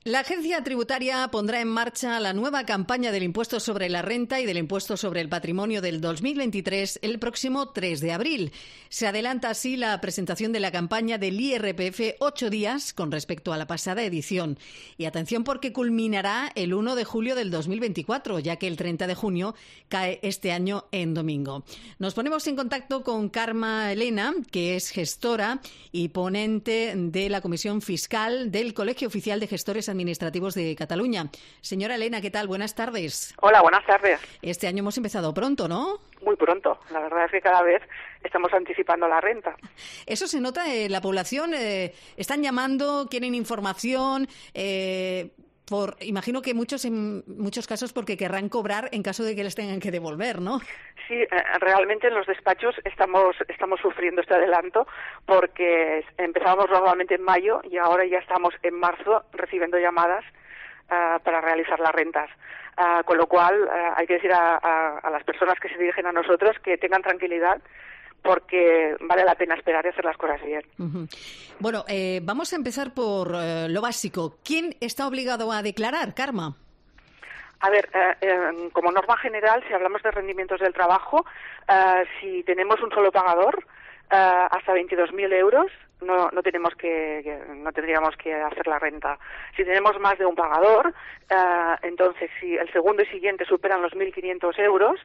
La Agencia Tributaria pondrá en marcha la nueva campaña del impuesto sobre la renta y del impuesto sobre el patrimonio del 2023 el próximo 3 de abril. Se adelanta así la presentación de la campaña del IRPF 8 días con respecto a la pasada edición. Y atención porque culminará el 1 de julio del 2024, ya que el 30 de junio cae este año en domingo. Nos ponemos en contacto con Carme Elena, que es gestora y ponente de la Comisión Fiscal del Colegio Oficial de Gestores Administrativos de Cataluña. Señora Elena, ¿qué tal? Buenas tardes. Hola, buenas tardes. Este año hemos empezado pronto, ¿no? Muy pronto. La verdad es que cada vez estamos anticipando la renta. Eso se nota en la población. Están llamando, quieren información. Imagino que en muchos casos porque querrán cobrar en caso de que les tengan que devolver, ¿no? Sí, realmente en los despachos estamos sufriendo este adelanto porque empezábamos normalmente en mayo y ahora ya estamos en marzo recibiendo llamadas para realizar las rentas. Con lo cual hay que decir a las personas que se dirigen a nosotros que tengan tranquilidad porque vale la pena esperar y hacer las cosas bien. Uh-huh. Bueno, vamos a empezar por lo básico. ¿Quién está obligado a declarar, Carme? A ver, como norma general, si hablamos de rendimientos del trabajo, si tenemos un solo pagador, hasta 22.000 euros, no tendríamos que hacer la renta. Si tenemos más de un pagador, entonces si el segundo y siguiente superan los 1.500 euros,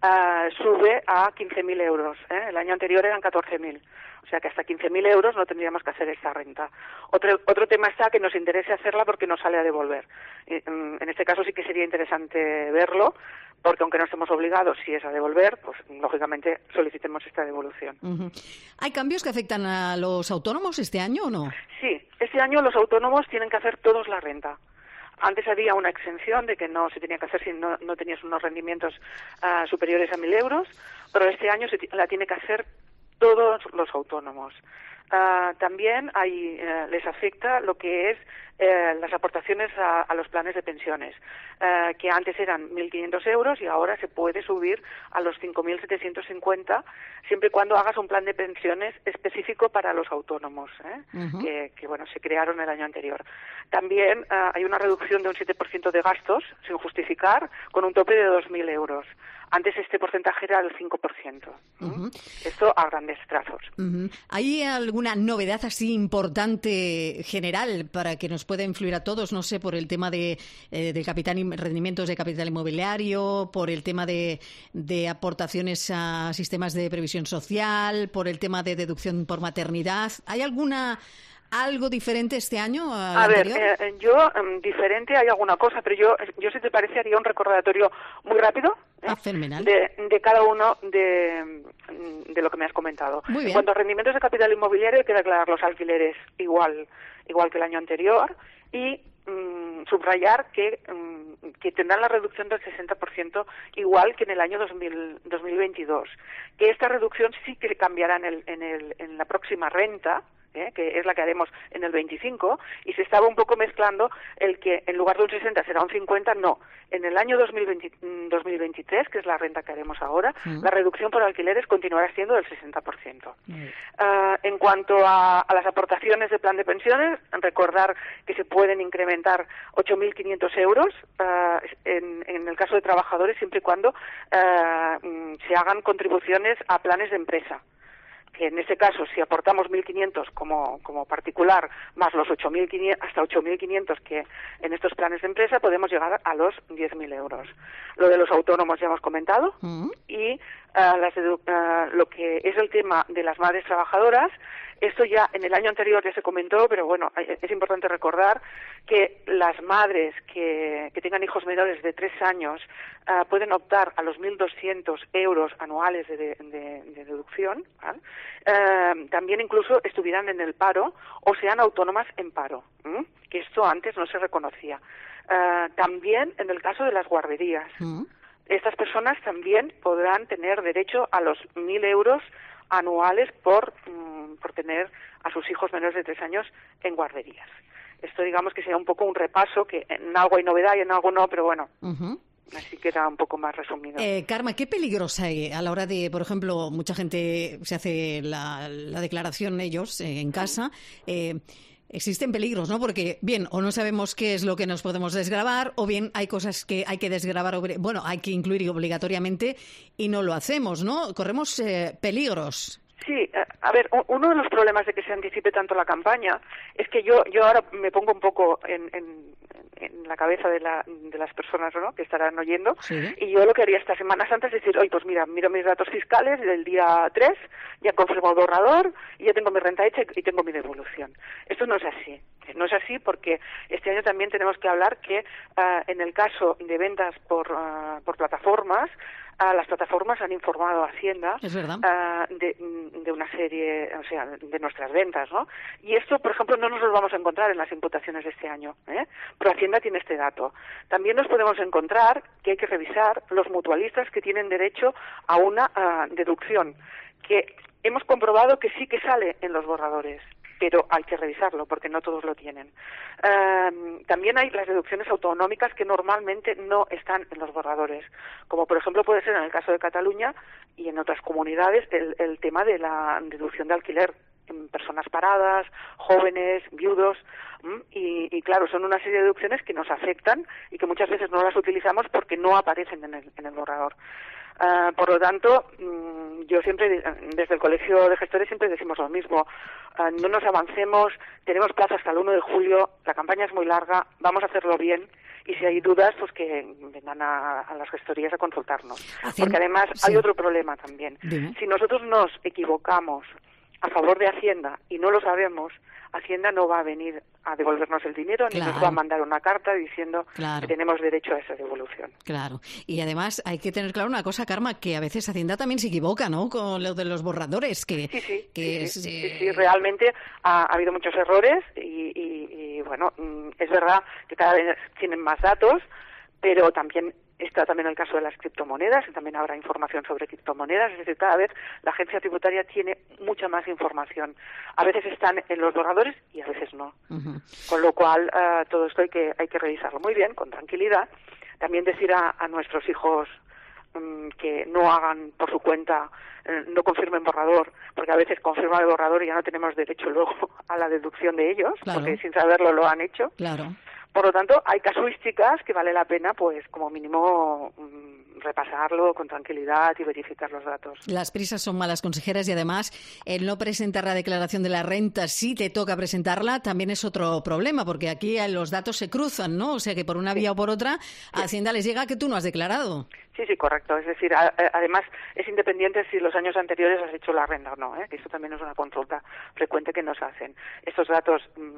sube a 15.000 euros. El año anterior eran 14.000. O sea que hasta 15.000 euros no tendríamos que hacer esta renta. Otro tema está que nos interese hacerla porque nos sale a devolver. En este caso sí que sería interesante verlo, porque aunque no estemos obligados, si es a devolver, pues lógicamente solicitemos esta devolución. Uh-huh. ¿Hay cambios que afectan a los autónomos este año o no? Sí, este año los autónomos tienen que hacer todos la renta. Antes había una exención de que no se tenía que hacer si no tenías unos rendimientos superiores a 1.000 euros, pero este año la tiene que hacer todos los autónomos. También les afecta lo que es las aportaciones a los planes de pensiones, que antes eran 1.500 euros y ahora se puede subir a los 5.750, siempre y cuando hagas un plan de pensiones específico para los autónomos, uh-huh. que se crearon el año anterior. También hay una reducción de un 7% de gastos, sin justificar, con un tope de 2.000 euros. Antes este porcentaje era del 5%. Uh-huh. Esto a grandes trazos. Uh-huh. ¿Hay alguna novedad así importante general para que nos pueda influir a todos? No sé, por el tema de capital, rendimientos de capital inmobiliario, por el tema de aportaciones a sistemas de previsión social, por el tema de deducción por maternidad. ¿Hay algo diferente este año al anterior? Diferente hay alguna cosa, pero yo si te parece haría un recordatorio muy rápido fenomenal. de cada uno de lo que me has comentado. Muy bien. En cuanto a rendimientos de capital inmobiliario, hay que declarar los alquileres igual que el año anterior y subrayar que tendrán la reducción del 60% igual que en el año 2022. Que esta reducción sí que cambiará en la próxima renta, que es la que haremos en el 25, y se estaba un poco mezclando el que en lugar de un 60 será un 50, no. En el año 2023, que es la renta que haremos ahora, la reducción por alquileres continuará siendo del 60%. En cuanto a las aportaciones de plan de pensiones, recordar que se pueden incrementar 8.500 euros en el caso de trabajadores, siempre y cuando se hagan contribuciones a planes de empresa. Que en este caso, si aportamos 1.500 como particular, más los 8.500, hasta 8.500 que en estos planes de empresa, podemos llegar a los 10.000 euros. Lo de los autónomos ya hemos comentado, y lo que es el tema de las madres trabajadoras, esto ya en el año anterior ya se comentó, pero bueno, es importante recordar que las madres que tengan hijos menores de 3 años pueden optar a los 1.200 euros anuales de deducción, ¿vale? También incluso estuvieran en el paro o sean autónomas en paro, que esto antes no se reconocía. También en el caso de las guarderías, estas personas también podrán tener derecho a los 1.000 euros anuales por tener a sus hijos menores de 3 años en guarderías. Esto digamos que sea un poco un repaso, que en algo hay novedad y en algo no, pero bueno, así queda un poco más resumido. Carme, ¿qué peligros hay a la hora de, por ejemplo, mucha gente se hace la declaración ellos en casa, Existen peligros, ¿no? Porque, bien, o no sabemos qué es lo que nos podemos desgravar, o bien hay cosas que hay que desgravar, hay que incluir obligatoriamente y no lo hacemos, ¿no? Corremos peligros. Sí, a ver, uno de los problemas de que se anticipe tanto la campaña es que yo ahora me pongo un poco en la cabeza de las personas, ¿no?, que estarán oyendo, sí. Y yo lo que haría estas semanas antes es decir, oye, pues mira, miro mis datos fiscales del día 3, ya confirmo el borrador, y ya tengo mi renta hecha y tengo mi devolución. Esto no es así. No es así porque este año también tenemos que hablar que en el caso de ventas por plataformas, las plataformas han informado a Hacienda de una serie, o sea, de nuestras ventas, ¿no? Y esto, por ejemplo, no nos lo vamos a encontrar en las imputaciones de este año, pero Hacienda tiene este dato. También nos podemos encontrar que hay que revisar los mutualistas que tienen derecho a una deducción, que hemos comprobado que sí que sale en los borradores, pero hay que revisarlo porque no todos lo tienen. También hay las deducciones autonómicas que normalmente no están en los borradores, como por ejemplo puede ser en el caso de Cataluña y en otras comunidades el tema de la deducción de alquiler en personas paradas, jóvenes, viudos, y claro, son una serie de deducciones que nos afectan y que muchas veces no las utilizamos porque no aparecen en el borrador. Por lo tanto, yo siempre, desde el Colegio de Gestores, siempre decimos lo mismo. No nos avancemos, tenemos plazo hasta el 1 de julio, la campaña es muy larga, vamos a hacerlo bien, y si hay dudas, pues que vengan a las gestorías a consultarnos. Porque además hay otro problema también. Dime. Si nosotros nos equivocamos a favor de Hacienda y no lo sabemos, Hacienda no va a venir a devolvernos el dinero ni nos va a mandar una carta diciendo que tenemos derecho a esa devolución. Claro. Y además hay que tener claro una cosa, Carme, que a veces Hacienda también se equivoca, ¿no?, con lo de los borradores. Sí, realmente ha habido muchos errores y bueno, es verdad que cada vez tienen más datos, pero también está también el caso de las criptomonedas, y también habrá información sobre criptomonedas, es decir, cada vez la agencia tributaria tiene mucha más información. A veces están en los borradores y a veces no. Uh-huh. Con lo cual, todo esto hay que revisarlo muy bien, con tranquilidad. También decir a nuestros hijos que no hagan por su cuenta, no confirmen borrador, porque a veces confirman el borrador y ya no tenemos derecho luego a la deducción de ellos, porque sin saberlo lo han hecho. Claro. Por lo tanto, hay casuísticas que vale la pena, pues, como mínimo, repasarlo con tranquilidad y verificar los datos. Las prisas son malas consejeras y además el no presentar la declaración de la renta si te toca presentarla también es otro problema, porque aquí los datos se cruzan, ¿no? O sea que por una vía o por otra a Hacienda les llega que tú no has declarado. Sí, correcto. Es decir, además es independiente si los años anteriores has hecho la renta o no, que eso también es una consulta frecuente que nos hacen. Estos datos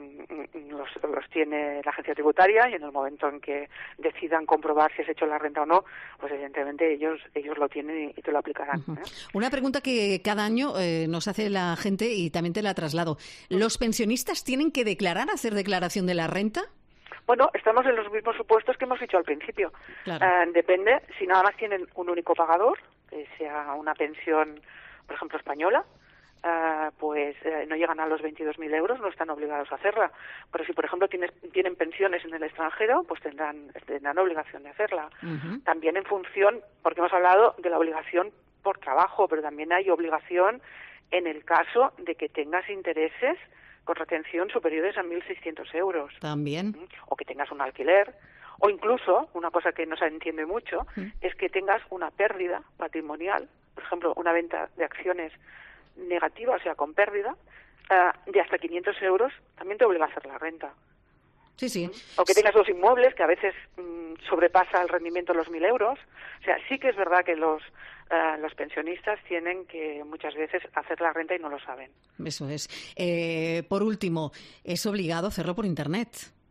los tiene la agencia tributaria y en el momento en que decidan comprobar si has hecho la renta o no, pues evidentemente ellos lo tienen y te lo aplicarán. Uh-huh. Una pregunta que cada año nos hace la gente y también te la traslado. ¿Los pensionistas tienen que declarar, hacer declaración de la renta? Bueno, estamos en los mismos supuestos que hemos dicho al principio. Claro. Depende, si nada más tienen un único pagador, que sea una pensión, por ejemplo, española, pues no llegan a los 22.000 euros, no están obligados a hacerla. Pero si, por ejemplo, tienen pensiones en el extranjero, pues tendrán obligación de hacerla. Uh-huh. También en función, porque hemos hablado de la obligación por trabajo, pero también hay obligación en el caso de que tengas intereses con retención superiores a 1.600 euros. También. O que tengas un alquiler, o incluso, una cosa que no se entiende mucho, es que tengas una pérdida patrimonial, por ejemplo, una venta de acciones negativa, o sea, con pérdida, de hasta 500 euros, también te obliga a hacer la renta. Sí. O que tengas dos inmuebles que a veces sobrepasa el rendimiento de los 1.000 euros. O sea, sí que es verdad que los pensionistas tienen que muchas veces hacer la renta y no lo saben. Eso es. Por último, ¿es obligado hacerlo por Internet?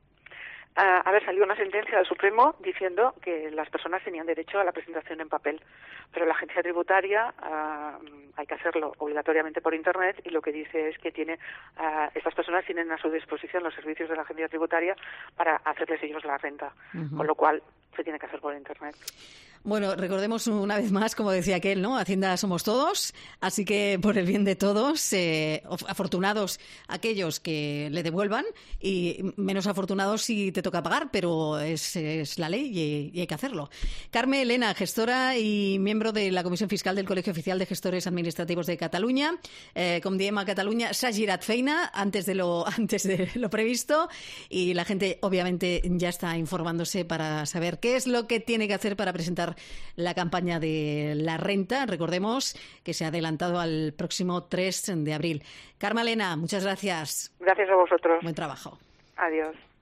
A ver, salió una sentencia del Supremo diciendo que las personas tenían derecho a la presentación en papel, pero la agencia tributaria hay que hacerlo obligatoriamente por Internet y lo que dice es que estas personas tienen a su disposición los servicios de la agencia tributaria para hacerles ellos la renta, uh-huh. Con lo cual se tiene que hacer por Internet. Bueno, recordemos una vez más, como decía aquel, ¿no? Hacienda somos todos, así que por el bien de todos, afortunados aquellos que le devuelvan y menos afortunados si te toca pagar, pero es la ley y hay que hacerlo. Carme Elena, gestora y miembro de la Comisión Fiscal del Colegio Oficial de Gestores Administrativos de Cataluña. Com diem a Catalunya, s'ha girat feina antes de lo previsto y la gente obviamente ya está informándose para saber qué es lo que tiene que hacer para presentar la campaña de la renta. Recordemos que se ha adelantado al próximo 3 de abril. Carme Elena, muchas gracias. Gracias a vosotros. Buen trabajo. Adiós.